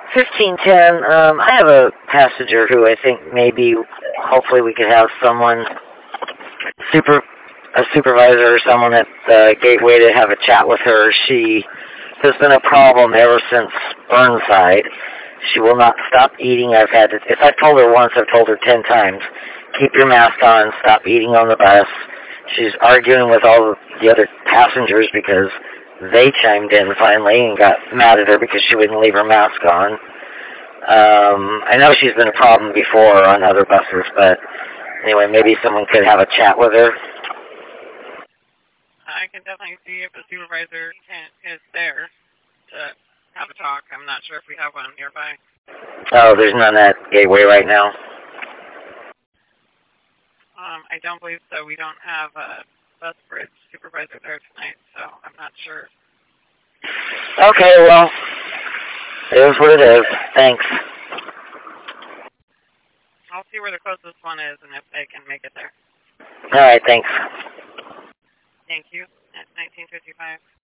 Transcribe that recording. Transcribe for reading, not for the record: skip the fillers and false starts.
1510, I have a passenger who I think maybe, hopefully we could have someone, a supervisor or someone at the gateway to have a chat with her. She has been a problem ever since Burnside. She will not stop eating. If I've told her once, I've told her 10 times. Keep your mask on, stop eating on the bus. She's arguing with all the other passengers because they chimed in finally and got mad at her because she wouldn't leave her mask on. I know she's been a problem before on other buses, but anyway, maybe someone could have a chat with her. I can definitely see if a supervisor is there to have a talk. I'm not sure if we have one nearby. Oh, there's none at Gateway right now? I don't believe so. We don't have a bus bridge supervisor there tonight, so I'm not sure. Okay, well, it is what it is. Thanks. I'll see where the closest one is and if they can make it there. All right, thanks. Thank you. At 1955.